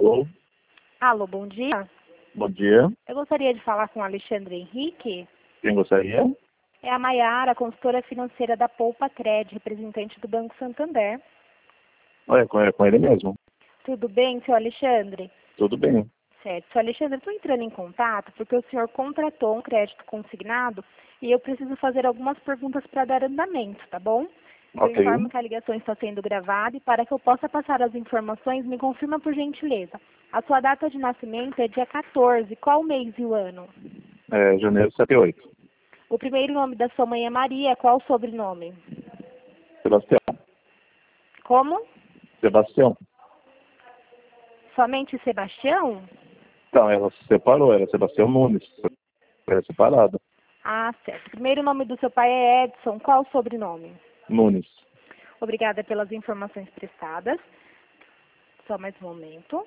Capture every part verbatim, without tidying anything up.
Alô? Alô, bom dia. Bom dia. Eu gostaria de falar com o Alexandre Henrique. Quem gostaria? É a Maiara, consultora financeira da Poupa Cred, representante do Banco Santander. Olha, com é com ele mesmo. Tudo bem, seu Alexandre? Tudo bem. Certo. Seu Alexandre, eu estou entrando em contato porque o senhor contratou um crédito consignado e eu preciso fazer algumas perguntas para dar andamento, tá bom? Eu Ok. informo que a ligação está sendo gravada e para que eu possa passar as informações, me confirma por gentileza. A sua data de nascimento é dia quatorze. Qual o mês e o ano? É, janeiro de setenta e oito. O primeiro nome da sua mãe é Maria. Qual o sobrenome? Sebastião. Como? Sebastião. Somente Sebastião? Então, ela se separou, era Sebastião Nunes. Era separada. Ah, certo. O primeiro nome do seu pai é Edson. Qual o sobrenome? Nunes. Obrigada pelas informações prestadas. Só mais um momento.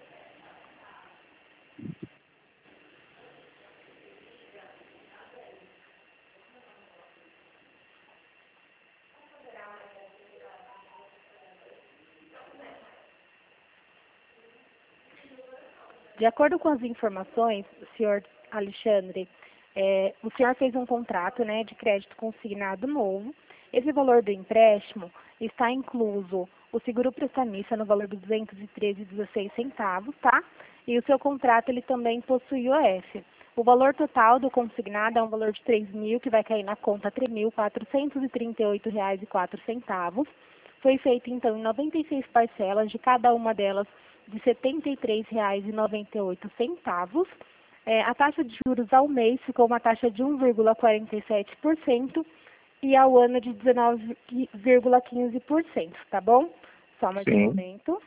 De acordo com as informações, senhor Alexandre, é, o senhor fez um contrato, né, de crédito consignado novo. Esse valor do empréstimo está incluso o seguro prestamista no valor de duzentos e treze reais e dezesseis centavos, tá? E o seu contrato ele também possui O F. O valor total do consignado é um valor de três mil, que vai cair na conta três mil quatrocentos e trinta e oito reais e quatro centavos. Foi feito então em noventa e seis parcelas, de cada uma delas de setenta e três reais e noventa e oito centavos. É, a taxa de juros ao mês ficou uma taxa de um vírgula quarenta e sete por cento e ao ano de dezenove vírgula quinze por cento, tá bom? Só mais Sim. um momento.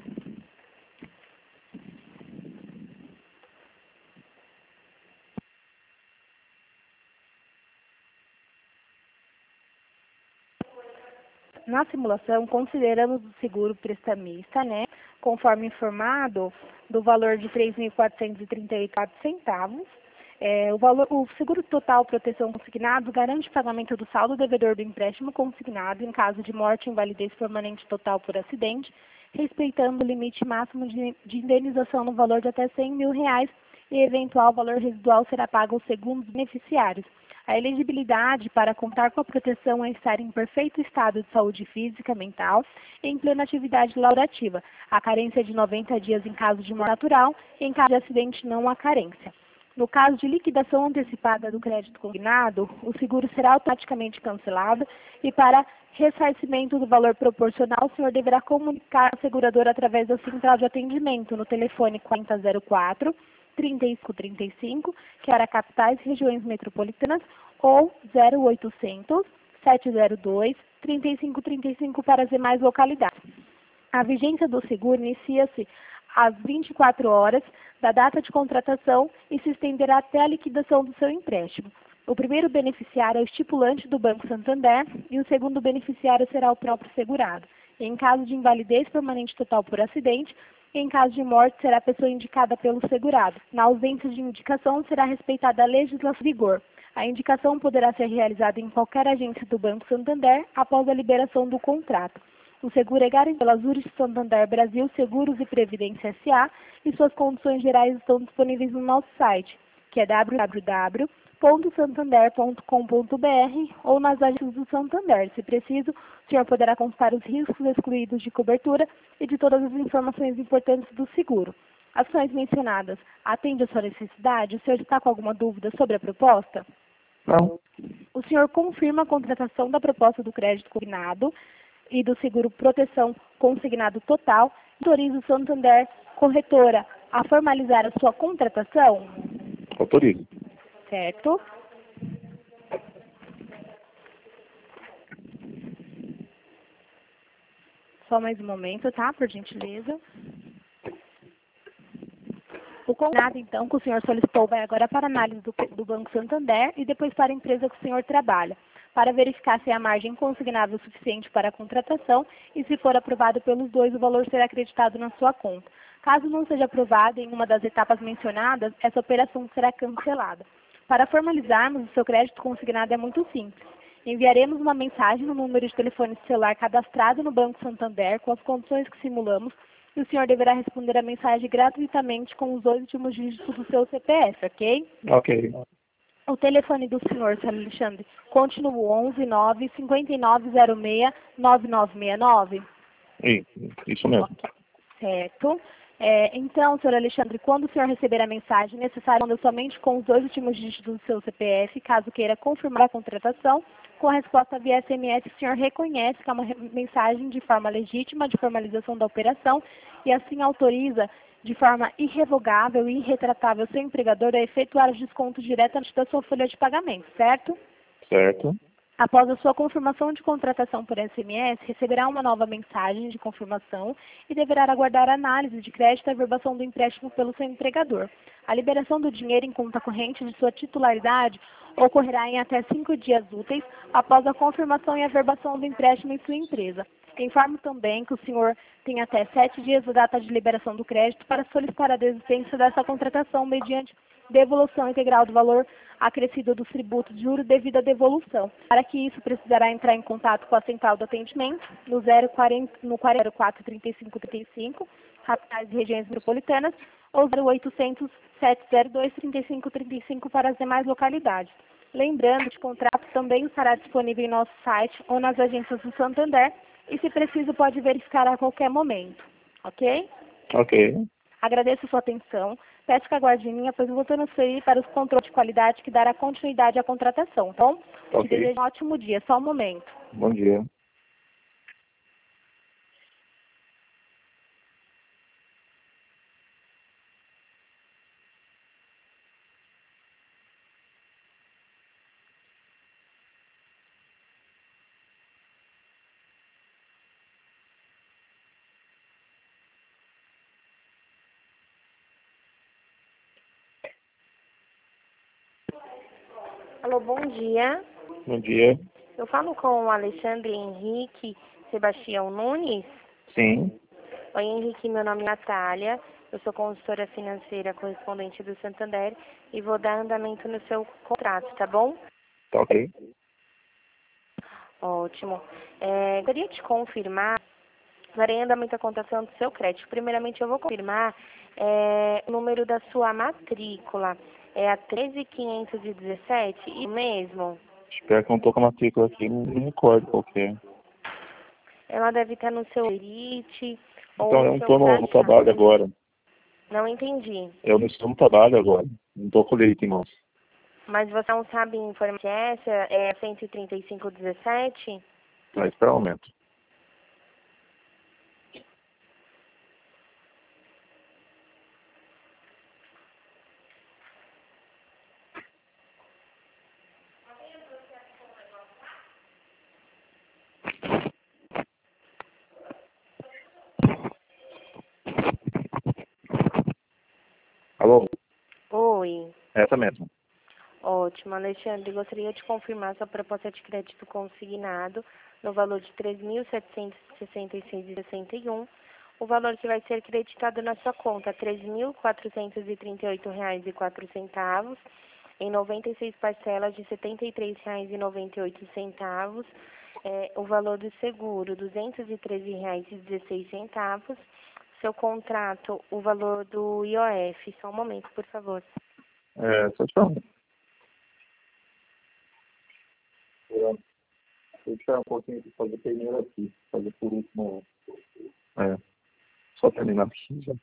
Na simulação, consideramos o seguro prestamista, né, conforme informado, do valor de três mil quatrocentos e trinta e oito centavos. É, o, valor, o seguro total proteção consignado garante o pagamento do saldo devedor do empréstimo consignado em caso de morte, invalidez permanente total por acidente, respeitando o limite máximo de, de indenização no valor de até cem mil reais e eventual valor residual será pago aos segundos beneficiários. A elegibilidade para contar com a proteção é estar em perfeito estado de saúde física, mental e em plena atividade laborativa. A carência é de noventa dias em caso de morte natural e em caso de acidente não há carência. No caso de liquidação antecipada do crédito consignado, o seguro será automaticamente cancelado e para ressarcimento do valor proporcional, o senhor deverá comunicar ao segurador através da central de atendimento no telefone quarenta zero quatro, trinta e cinco trinta e cinco, que era capitais e regiões metropolitanas, ou zero oitocentos, sete zero dois, trinta e cinco trinta e cinco para as demais localidades. A vigência do seguro inicia-se às vinte e quatro horas da data de contratação e se estenderá até a liquidação do seu empréstimo. O primeiro beneficiário é o estipulante do Banco Santander e o segundo beneficiário será o próprio segurado. Em caso de invalidez permanente total por acidente, em caso de morte, será a pessoa indicada pelo segurado. Na ausência de indicação, será respeitada a legislação em vigor. A indicação poderá ser realizada em qualquer agência do Banco Santander após a liberação do contrato. O seguro é garantido pela Zurich Santander Brasil Seguros e Previdência S A e suas condições gerais estão disponíveis no nosso site, que é w w w ponto santander ponto com ponto b r ou nas agências do Santander. Se preciso, o senhor poderá consultar os riscos excluídos de cobertura e de todas as informações importantes do seguro. Ações mencionadas atendem a sua necessidade? O senhor está com alguma dúvida sobre a proposta? Não. O senhor confirma a contratação da proposta do crédito consignado e do seguro proteção consignado total, autoriza o Santander Corretora a formalizar a sua contratação? Autorizo. Certo. Só mais um momento, tá? Por gentileza. O contrato, então, que o senhor solicitou vai agora para análise do, do Banco Santander e depois para a empresa que o senhor trabalha, para verificar se a margem consignável suficiente para a contratação e, se for aprovado pelos dois, o valor será acreditado na sua conta. Caso não seja aprovado em uma das etapas mencionadas, essa operação será cancelada. Para formalizarmos, o seu crédito consignado é muito simples. Enviaremos uma mensagem no número de telefone celular cadastrado no Banco Santander com as condições que simulamos e o senhor deverá responder a mensagem gratuitamente com os dois últimos dígitos do seu C P F, ok? Ok. O telefone do senhor, senhor Alexandre, continua o onze nove cinco nove zero seis nove nove seis nove? Isso, isso mesmo. Ok, certo. É, então, senhor Alexandre, quando o senhor receber a mensagem, é necessário responder somente com os dois últimos dígitos do seu C P F, caso queira confirmar a contratação. Com a resposta via S M S, o senhor reconhece que é uma re- mensagem de forma legítima de formalização da operação e assim autoriza de forma irrevogável e irretratável seu empregador a efetuar os descontos diretamente da sua folha de pagamento, certo? Certo. Após a sua confirmação de contratação por S M S, receberá uma nova mensagem de confirmação e deverá aguardar a análise de crédito e averbação do empréstimo pelo seu empregador. A liberação do dinheiro em conta corrente de sua titularidade ocorrerá em até cinco dias úteis após a confirmação e averbação do empréstimo em sua empresa. Informo também que o senhor tem até sete dias da data de liberação do crédito para solicitar a desistência dessa contratação mediante devolução integral do valor acrescido dos tributos de juros devido à devolução. Para que isso, precisará entrar em contato com a central do atendimento no zero quarenta, no zero quatro trinta e cinco trinta e cinco, capitais e regiões metropolitanas, ou zero oitocentos, sete zero dois, trinta e cinco trinta e cinco para as demais localidades. Lembrando que o contrato também estará disponível em nosso site ou nas agências do Santander e, se preciso, pode verificar a qualquer momento. Ok? Ok. Agradeço a sua atenção. Peço que aguarde em linha, pois eu vou transferir para os controles de qualidade que dará continuidade à contratação, tá bom? Ok. Te desejo um ótimo dia. Só um momento. Bom dia. Alô, bom dia. Bom dia. Eu falo com o Alexandre Henrique Sebastião Nunes. Sim. Oi, Henrique, meu nome é Natália. Eu sou consultora financeira correspondente do Santander e vou dar andamento no seu contrato, tá bom? Tá ok. Ótimo. É, gostaria de confirmar, darei andamento à contação do seu crédito. Primeiramente, eu vou confirmar é, o número da sua matrícula. É a treze mil quinhentos e dezessete, isso mesmo? Espero que eu não tô com a matrícula aqui, não me recordo qual que é. Ela deve estar no seu elite ou Então, eu no não seu tô no, no trabalho crachá. agora. Não entendi. Eu não estou no trabalho agora. Não tô com o leite em mãos. Mas você não sabe informar que essa é cento e trinta e cinco dezessete? Vai esperar um momento. Alô? Oi. Essa mesmo. Ótimo, Alexandre. Gostaria de confirmar sua proposta de crédito consignado no valor de três mil setecentos e sessenta e seis reais e sessenta e um. O valor que vai ser creditado na sua conta, três mil quatrocentos e trinta e oito reais e quatro centavos, em noventa e seis parcelas de setenta e três reais e noventa e oito centavos. É, o valor do seguro, duzentos e treze reais e dezesseis centavos. Seu contrato, o valor do I O F. Só um momento, por favor. É, só te falar. Vou tirar um pouquinho para fazer primeiro aqui. Fazer por último. É. Só terminar aqui já.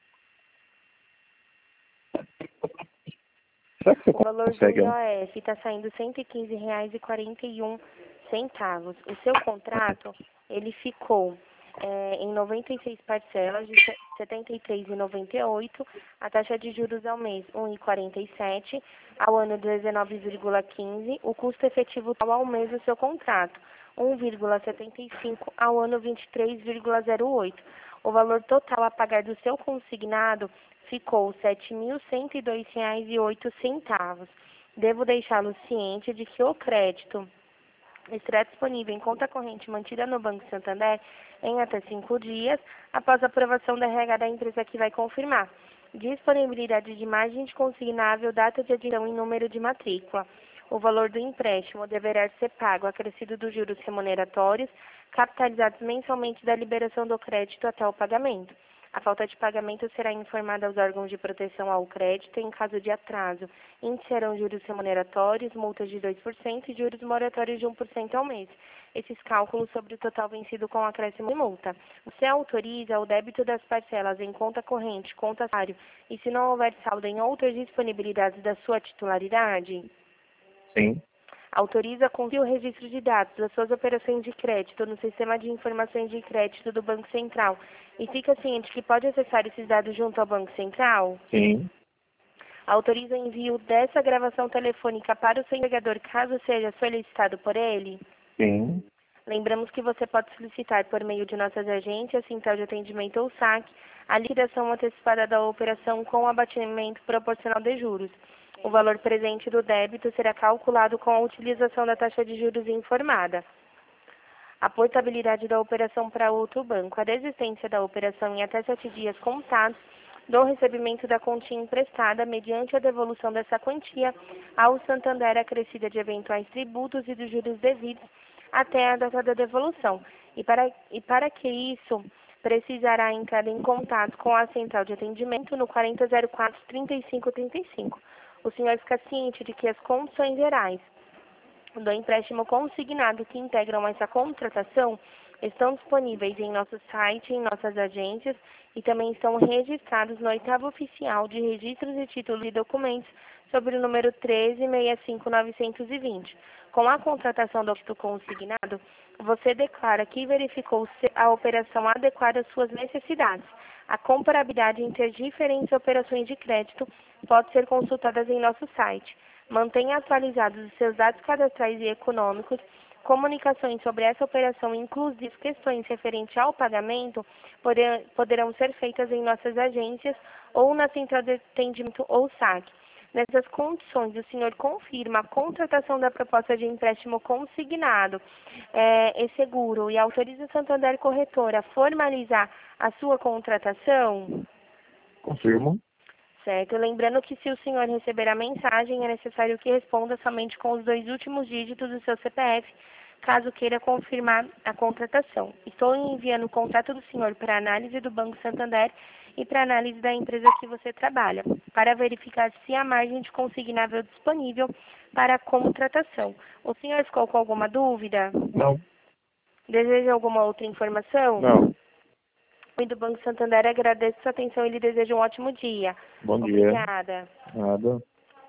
Será que você O valor do consegue? I O F está saindo cento e quinze reais e quarenta e um centavos. O seu contrato, ele ficou é, em noventa e seis parcelas de setenta e três reais e noventa e oito centavos. A taxa de juros ao mês, um vírgula quarenta e sete. Ao ano, dezenove vírgula quinze. O custo efetivo total ao mês do seu contrato, um vírgula setenta e cinco. Ao ano, vinte e três vírgula zero oito. O valor total a pagar do seu consignado ficou sete mil cento e dois reais e oito centavos. Devo deixá-lo ciente de que o crédito estará disponível em conta corrente mantida no Banco Santander em até cinco dias, após a aprovação da R H da empresa que vai confirmar. Disponibilidade de margem de consignável, data de admissão e número de matrícula. O valor do empréstimo deverá ser pago acrescido dos juros remuneratórios, capitalizados mensalmente da liberação do crédito até o pagamento. A falta de pagamento será informada aos órgãos de proteção ao crédito em caso de atraso. Iniciarão juros remuneratórios, multas de dois por cento e juros moratórios de um por cento ao mês. Esses cálculos sobre o total vencido com acréscimo de multa. Você autoriza o débito das parcelas em conta corrente, conta salário e se não houver saldo em outras disponibilidades da sua titularidade? Sim. Autoriza com o registro de dados das suas operações de crédito no Sistema de Informações de Crédito do Banco Central e fica ciente que pode acessar esses dados junto ao Banco Central? Sim. Autoriza o envio dessa gravação telefônica para o seu empregador caso seja solicitado por ele? Sim. Lembramos que você pode solicitar por meio de nossas agências, Central de Atendimento ou saque, a liquidação antecipada da operação com abatimento proporcional de juros. O valor presente do débito será calculado com a utilização da taxa de juros informada. A portabilidade da operação para outro banco. A desistência da operação em até sete dias contados do recebimento da quantia emprestada mediante a devolução dessa quantia ao Santander acrescida de eventuais tributos e dos juros devidos até a data da devolução. E para, e para que isso, precisará entrar em contato com a Central de Atendimento no quarenta zero quatro, trinta e cinco trinta e cinco. O senhor fica ciente de que as condições gerais do empréstimo consignado que integram essa contratação estão disponíveis em nosso site, em nossas agências e também estão registrados no oitavo oficial de registros de títulos e documentos sobre o número treze sessenta e cinco novecentos e vinte. Com a contratação do crédito consignado, você declara que verificou se a operação adequada às suas necessidades. A comparabilidade entre as diferentes operações de crédito pode ser consultada em nosso site. Mantenha atualizados os seus dados cadastrais e econômicos. Comunicações sobre essa operação, inclusive questões referentes ao pagamento, poderão ser feitas em nossas agências ou na Central de Atendimento ou saque. Nessas condições, o senhor confirma a contratação da proposta de empréstimo consignado é, e seguro e autoriza o Santander Corretora a formalizar a sua contratação? Confirmo. Certo. Lembrando que se o senhor receber a mensagem, é necessário que responda somente com os dois últimos dígitos do seu C P F, caso queira confirmar a contratação. Estou enviando o contato do senhor para análise do Banco Santander e para análise da empresa que você trabalha, para verificar se há margem de consignável disponível para a contratação. O senhor ficou com alguma dúvida? Não. Deseja alguma outra informação? Não. E do Banco Santander agradeço sua atenção e lhe desejo um ótimo dia. Bom dia. Obrigada. Nada.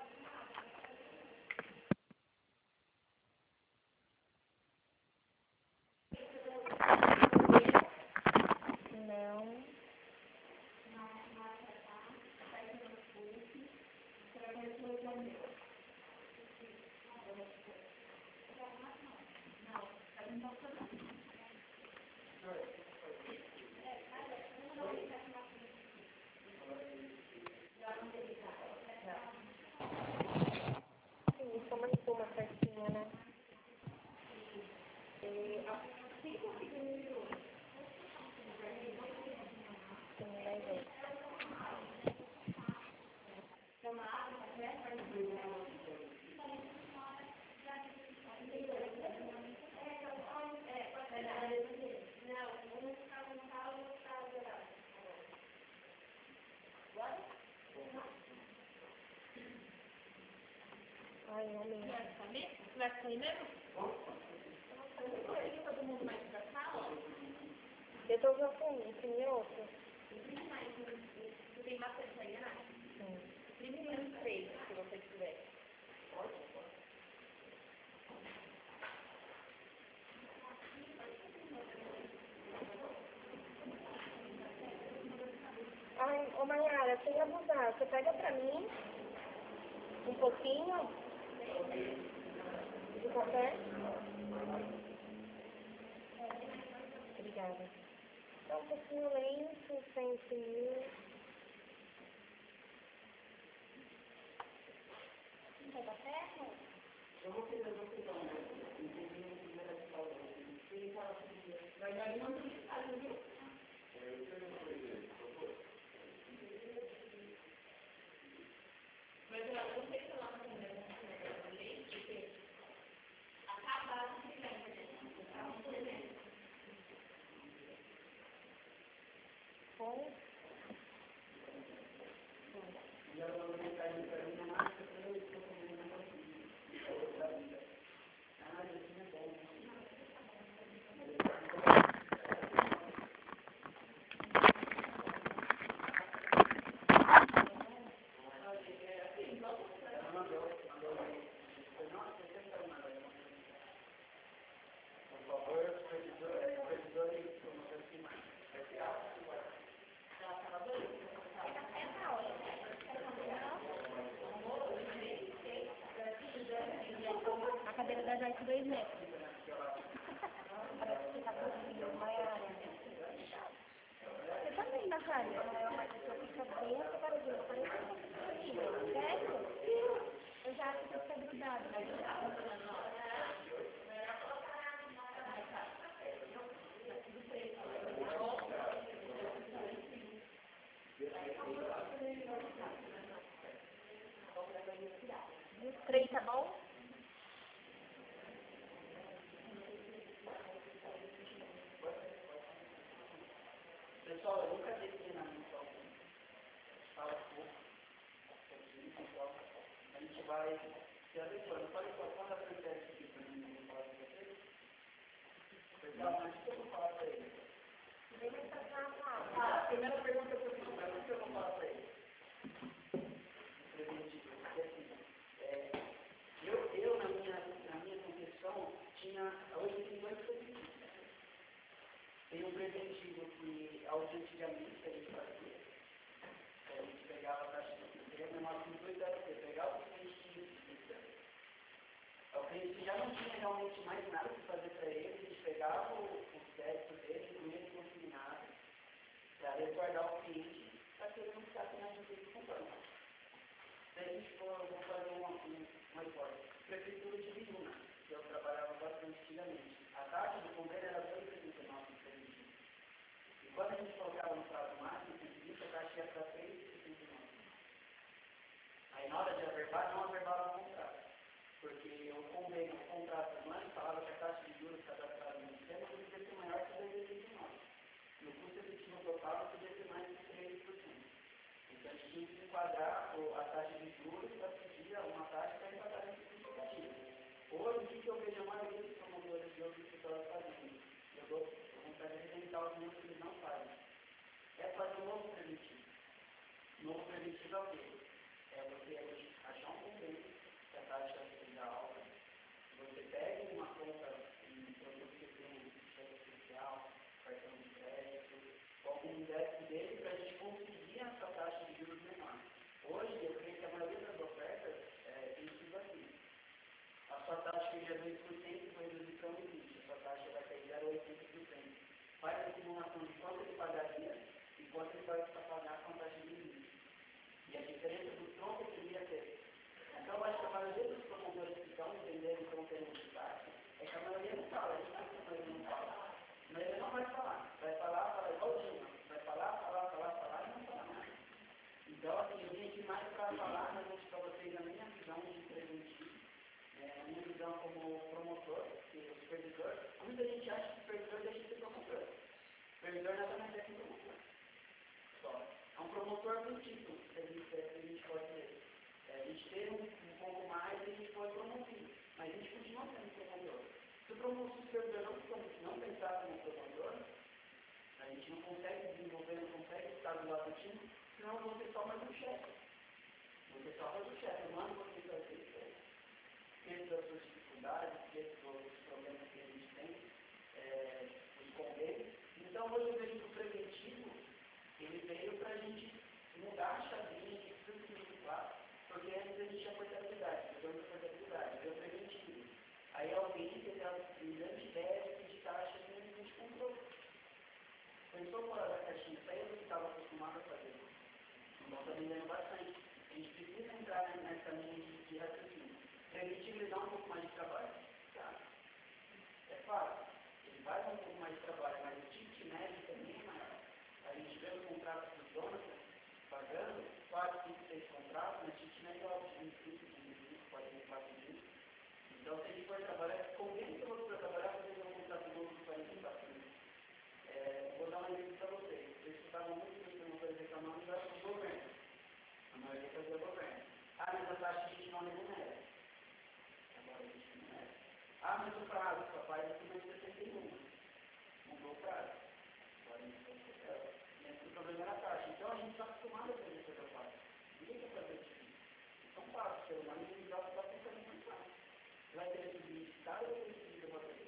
Não. Sim, só mais uma cartinha, né? Sim, mais um. Ai, homem. Vai sair mesmo? Eu tô já com um, tem outro? Tem bastante aí, né? Sim. Primeiro três, se você tiver. Ai, ô Mayara, sem abusar, você pega pra mim um pouquinho de café? Obrigada. Tá um pouquinho lento, sem imprimir. Não vai dar certo? Eu vou querer, eu vou querer. Vai dar uma mensagem, viu? Mas eu não sei se ela vai fazer essa lei, porque acaba de ficar com Dani, a pessoa fica bem separadinha, parece um certo? Eu já acho que fica grudado. Três, tá bom? Pessoal, eu nunca dei treinamento algum. Fala pouco, então a gente vai se adequando. Pode quando acontece aqui para mim, eu falo com vocês. Pessoal, mas o que eu vou falar para ele? Ah, a primeira pergunta que eu fiz, mas o que eu vou falar para ele? Preventivo. Porque assim, é, eu, eu na, minha, na minha concepção, tinha, hoje tem dois preventivos. Tem um preventivo que, antigamente, a gente fazia. A gente pegava a taxa de sistema, nós tínhamos dois era o quê? Pegava o cliente que necessita. O cliente já não tinha realmente mais nada para fazer para ele, a gente pegava o, o crédito dele, incluía ele consignado, para resguardar o cliente, para que ele não ficasse mais difícil comprando. Daí a gente falou, eu vou fazer uma, uma hipótese. Prefeitura de Biúna, que eu trabalhava bastante antigamente. A taxa do convênio era dois vírgula trinta e nove por cento. E quando a gente colocava no prazo máximo, a taxa ia para três vírgula setenta e nove. Aí na hora de averbar, não averbava o contrato. Porque o convênio, o contrato humano, falava que a taxa de juros cadastrada no sistema podia ser maior que dois vírgula oitenta e nove. E o custo efetivo total não podia ser mais de três por cento. Então a gente tinha que enquadrar a taxa de juros para pedir uma taxa para enquadrar esse custo efetivo. Hoje, o que eu vejo a maioria dos promotores de outros escritórios fazendo? Eu dou vontade de representar os números que eles não fazem. É fazer um novo preventivo. Novo preventivo é o quê? É você achar um convênio que a taxa seja alta. Você pega uma conta em produto que tem cheque especial, cartão de crédito, algum débito dele para a gente conseguir essa taxa de juros menor. Hoje, eu creio que a maioria das ofertas é, tem sido assim. A sua taxa que já é dois por cento vai reduzir para um vírgula vinte por cento. A sua taxa vai cair zero vírgula oitenta por cento. Faz a simulação de quanto ele pagaria e quanto ele vai pagar com a taxa de juros. E a diferença do tronco que ele ia ter. Então, eu acho que a maioria dos promotores que estão entendendo e estão tendo de taxa é que a maioria não fala. A gente sabe que a maioria não fala. Mas ele não vai falar. Vai falar, fala igual o Dilma. Vai falar, falar, falar, falar e não fala nada. Então, assim, eu vim aqui mais para falar realmente para vocês a minha visão de preventivo. É, a minha visão como promotor, que o supervisor, muita gente acha que o supervisor deixa de ser promotor. O supervisor nada mais é que um promotor. Só. É um promotor com título, que a gente, que a gente pode dizer. É, a gente teve um, um pouco mais e a gente foi promovido, mas a gente continua sendo promotor. Se o promotor supervisor não, não pensar como promotor, a gente não consegue desenvolver, não consegue estar do lado do time, senão você só faz o chefe. Você só faz o chefe, eu mando você fazer isso. Dentro das suas dificuldades, dentro dos problemas que a gente tem, é, os convênios. Então, hoje eu vejo que o preventivo, ele veio para a gente mudar a chavinha, de simplificar, porque antes a gente tinha portabilidade, depois da portabilidade, veio o preventivo. Aí alguém teve a brilhante ideia de pedir taxa que a gente comprou. Pensou fora da caixinha, saiu do que estava acostumado a fazer. Então, está vendendo bastante. A gente precisa entrar nessa linha de, de raciocínio. Preventivo ele dá um pouco mais de trabalho. Tá? É fácil. Ele vai dar um pouco mais de trabalho, mas o ticket médio também é maior. A gente vê os contratos dos donos pagando quatro, cinco, seis contratos, mas o ticket médio é alto, vinte e cinco, vinte e cinco, quarenta e quatro mil. Então, se a gente for trabalhar, convém que eu vou trabalhar fazendo um contrato novo de quarenta e quatro mil. É, vou dar um exemplo para vocês. Eu escutava muito que os promotores reclamando da do governo. A maioria fazia governo. Ah, mas a taxa a gente não remunera. Agora a gente remunera. Ah, mas o prazo, papai, é acima de setenta e um. Mudou o prazo. Agora a gente vai ser o problema era a taxa. Então a gente está acostumado a fazer coisa fácil. Ninguém quer fazer difícil. Então fácil, o ser humano individual está pensando muito fácil. Vai ter esse vídeo de cada ou esse vídeo para fazer.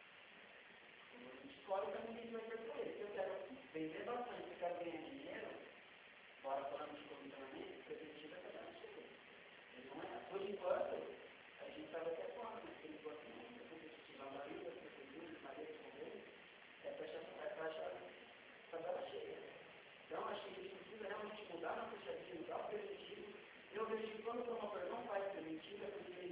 A gente escolhe o caminho que a gente vai percorrer. Se eu quero vender bastante e quero ganhar dinheiro, fora falando de comissionamento, preventivo é cada não é. Por enquanto, a gente estava até falando, mas por enquanto não é competitiva. A maioria das prefeituras, a maioria dos governos, é taxa tabela cheia. Então, a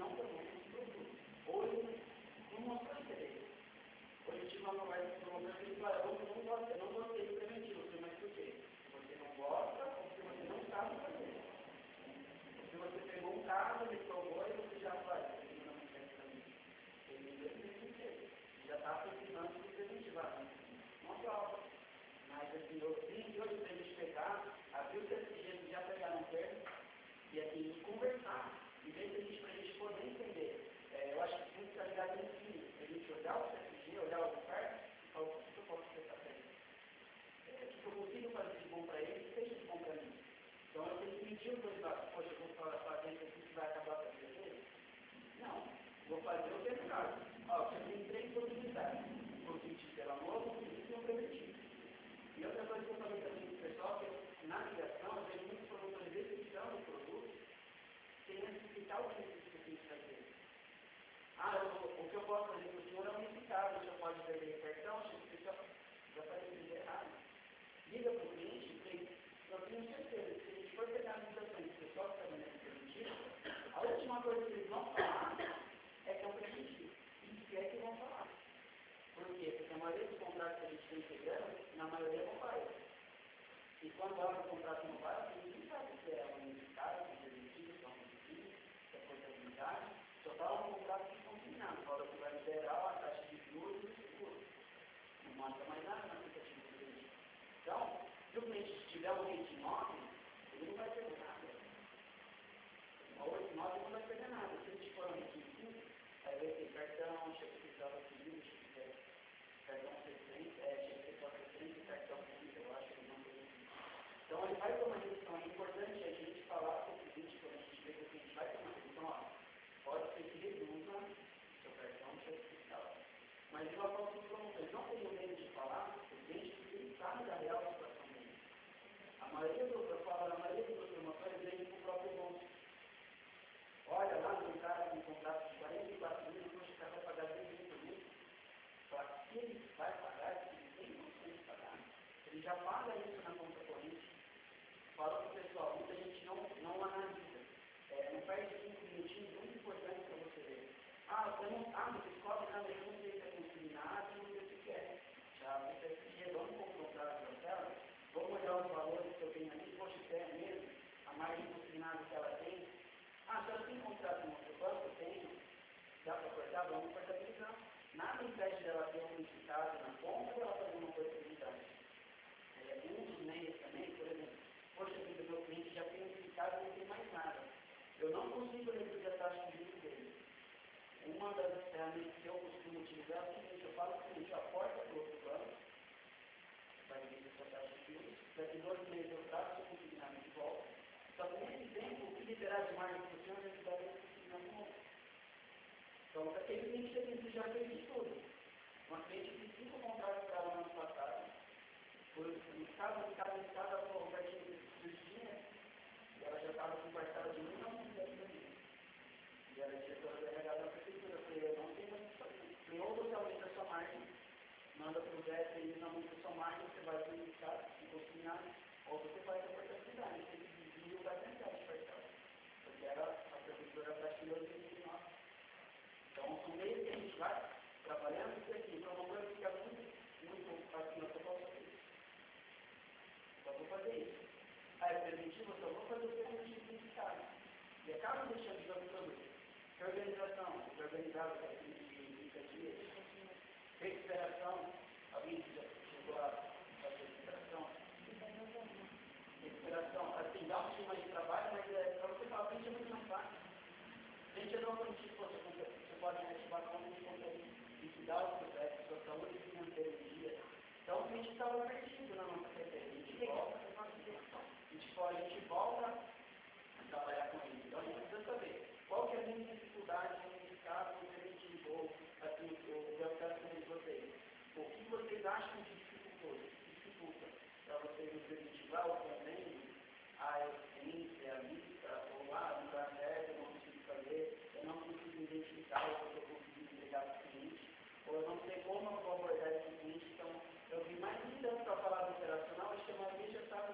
não promovam esse produto. Ou ele não mostrou interesse. Hoje eu tive uma conversa com uma pessoa que falou, eu não gosto, eu não gostei do preventivo, eu falei, mas por quê? Você não gosta ou porque você não sabe fazer? Se você pegou um carro, ele provou e você já faz, ele não quer para mim. Ele mesmo fez. Já está precisando de preventivar. Uma prova. Mas assim, eu vim de hoje para a gente pegar, abrir o desse jeito, já pegar no termo e assim, e conversar. E ver se a gente, para a gente poder entender. É, eu acho que tem que estar ligado no fim. A gente olhar o C F G, olhar o oferta e falar, o que eu posso prestar para ele? É, o que eu consigo fazer de bom para ele e seja de bom para mim? Então eu tenho que medir os dois lados. Poxa, eu vou fazer isso aqui que vai acabar com a vida dele? Não. Vou fazer o mesmo caso. Ó, você tem três possibilidades. Convite pelo amor, convite e um preventivo. E outra coisa que eu falei também para o pessoal, que na ligação, eu vejo muitos produtores executando o produto sem necessitar o que você tem que fazer. Ah, eu, o que eu posso fazer para o senhor é unificado, o senhor pode perder cartão, você já, já faz isso errado. Liga para o cliente e eu tenho certeza que se a gente for pegar as mutações do pessoal que está vendendo preventivo, a última coisa que eles vão falar é que é um preventivo. E se é que vão falar. Por quê? Porque a maioria dos contratos que a gente tem pegando, na maioria não vai. E quando abre o contrato não vai, a gente não sabe se é unificado, se é preventivo, se é um preventivo, se é portabilidade. Só fala um contrato que combinado. Fala que vai liberar a taxa de juros e o seguro. Não mostra mais nada na aplicativa do cliente. Então, se o cliente tiver um rate nove, ele não vai perder nada. O oito nove não vai perder nada. Se ele for um rate cinco, aí vai ter cartão, cheque fiscal adquirido, cheque cartão seiscentos, é, cheque fiscal seiscentos, cartão cinco, eu acho que não tem. Então, ele vai tomar decisão. É importante a gente falar com o cliente, quando a gente vê que o cliente vai tomar decisão, ó, pode ser que reduza seu cartão de cheque fiscal. Mas eu aposto que os promotores não tenham medo de falar com o cliente, porque ele sabe da real situação dele. A maioria dos, eu falo, a maioria dos promotores vem com o próprio bolso. Olha lá, tem um cara com um contrato de quarenta e quatro mil, o cara vai pagar dez mil por mês. Só que ele vai pagar, ele tem condições de pagar. Ele já paga isso na conta corrente. Fala para o pessoal, muita gente não, não analisa. É, não perde cinco minutinhos muito importantes para você ver. Ah, você não, ah, mas você cobra, não, eu não sei se é consignado, não sei o que é. Já você precisa, vamos comprar a tela, vamos olhar os valores que eu tenho ali, poxa, se é mesmo, a margem consignada que ela tem. Ah, se ela tem contrato no outro banco, eu tenho, dá para cortar, vamos portabilizar. Nada impede dela ter um unificado na compra e ela fazer uma portabilidade. É, um dos meios também, por exemplo, poxa, o meu cliente já tem unificado e não tem mais nada. Eu não consigo reduzir a taxa de juros dele. Uma das ferramentas que eu costumo utilizar é o seguinte, eu falo que a gente aporta para o outro banco, vai reduzir a taxa de juros, daqui dois meses eu trago o consignado de volta, só que nesse tempo, o que liberar de margem para o senhor, eu libero esse consignado de volta. Então, aquele cliente que já fez de tudo. Uma cliente que cinco contratos para ela no ano passado, por cada, cada, cada convertido de dinheiro, e ela já estava com parcela de mil e novecentos reais. E ela é diretora da R H da prefeitura. Eu falei, eu não tenho mais o que fazer. Falei, ou você aumenta a sua margem, manda para o D S e não aumenta a sua margem, você vai publicar e consignar, ou você faz a portabilidade. Você desvia o cartão de parcela. Porque era a prefeitura praticou em dois mil e nove. Então, no meio que a gente vai trabalhando, isso aqui, então não vai ficar muito, muito assim, eu só posso fazer isso. Só vou fazer isso. Aí, é preventivo, eu só vou fazer o preventivo unificado. E acaba deixando de jogo produto. Reorganização, organizado para trinta dias. Recuperação, alguém já chegou a fazer recuperação? Recuperação, assim, dá um time de trabalho, mas é, para você falar, frente é muito mais fácil. Frente é não permitir que você pode ativar como de consegue liquidar o processo, sua saúde financeira em dia. Então, a gente estava perdido na nossa carteira. A gente volta, a gente pode, a gente volta a trabalhar com ele. Então, a gente precisa saber qual que é a minha dificuldade nesse caso, no preventivo, ou assim, eu quero saber de vocês. O que vocês acham que dificultou, dificulta para vocês no preventivar o convênio, a essência, a lista, ou ah, não dá certo, eu não consigo fazer, eu não consigo identificar o que eu consigo entregar para o cliente, ou eu não sei como eu vou abordar esse cliente. Então, eu vi mais um tanto para falar do operacional, acho que a maioria já está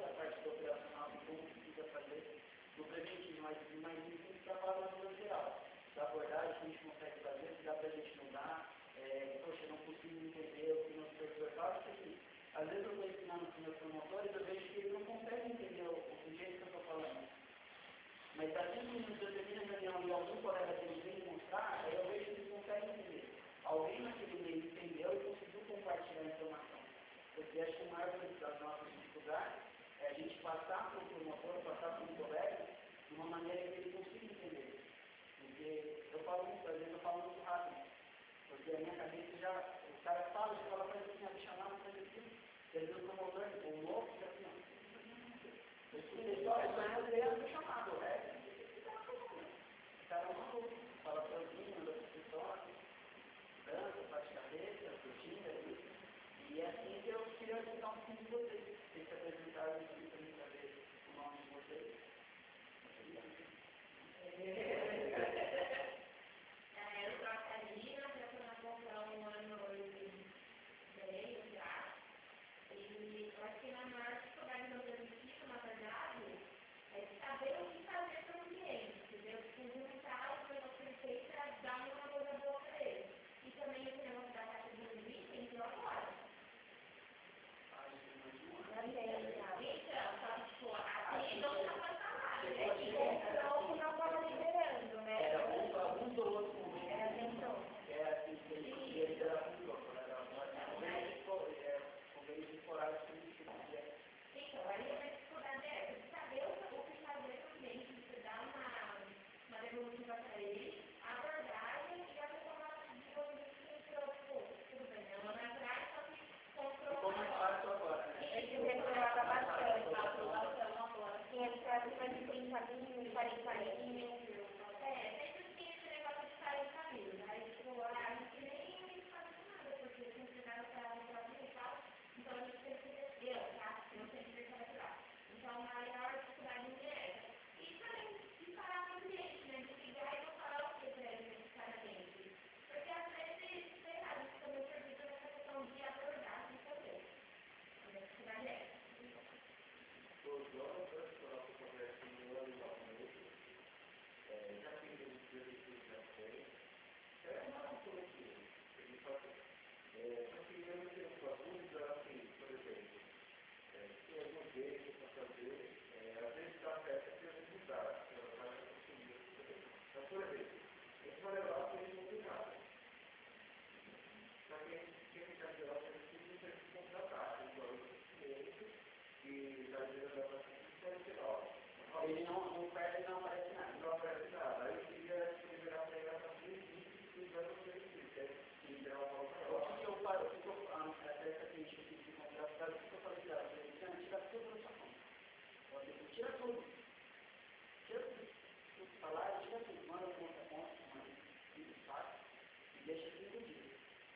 às vezes eu estou ensinando para os meus promotores, eu vejo que eles não conseguem entender o, o jeito que eu estou falando. Mas se a gente eu termina a reunião e algum colega dele vem demonstrar, aí eu vejo que eles conseguem entender. Alguém naquele meio entendeu e conseguiu compartilhar a informação. Porque acho que o maior das nossas dificuldades é a gente passar para o promotor, passar para o colega, de uma maneira que ele consiga entender. Porque eu falo muito, às vezes eu falo muito rápido. Porque a minha cabeça já, o cara fala, você fala, faz assim, a chamada, faz assim. Quer dizer, o promotor, o louco, já assim, ó. Eu escutei só, mas eu era chamado, o resto. O cara é um maluco, fala sozinho, anda com pessoas, dança, faz cabeça, curtindo, e é assim que eu queria ajudar um pouquinho de vocês. Vocês se apresentaram aqui para mim saber o nome de vocês. Eu sou a Karina, eu estou na função um ano e meio já. E eu acho que na maior dificuldade do exercício, na verdade, é saber o que fazer para o cliente, entendeu? Juntar o que você fez para dar uma coisa boa para ele. E também o negócio da taxa de juros entrou agora. Então, só que, tipo, assim, não está passando, né? E entrou não estava liberando, né? Era um, alguns ou outros momentos. Era tentou. É assim, que ele ele era muito louco, né? Convênios temporários que ele tinha. Então, aí a dificuldade é essa, de saber o que fazer para o cliente, você dar uma, uma devolutiva para ele, abordagem e a pessoa de você que entrou, pô, tudo bem, ela vai atrás, só que comprou. Ficou mais fácil agora, né? E que melhorava bastante a aprovação agora. Tinha que ser acima de trinta mil, quarenta mil. É, sempre tinha esse negócio de quarenta mil. Aí, tipo, a gente nem fazia nada, porque a gente chegava para o Brasil e tal. Então, a gente sempre eu, tá? Eu sempre deixava de lá. Então, a maior dificuldade é essa. E também de falar com o cliente, né? De ligar e não falar o que para ele necessariamente. Porque às vezes, sei lá, a gente também perdido nessa questão de abordagem também. A minha dificuldade é essa. Já fiz os serviços já fez. É uma coisa que ele faz. Só que eu não tenho uma dúvida, assim, por exemplo, tem algum jeito para fazer, às vezes dá certo que eu não mudar, que eu não conseguir. Então, por exemplo, a gente vai levar para ele não ter nada. Só que quem ficar de lá, a gente tem que contratar, igual o cliente, e da vida da paciente pode ser ótimo. Ele não, não perde, não aparece nada. Não aparece nada. Aí eu queria liberar para ele a partir de e vai você liberar uma volta. O que eu faço, o que eu faço, até essa cliente que eu fiz de contrato, o que eu falei para ela? Eu falei, tira tudo da sua conta. Você tira tudo.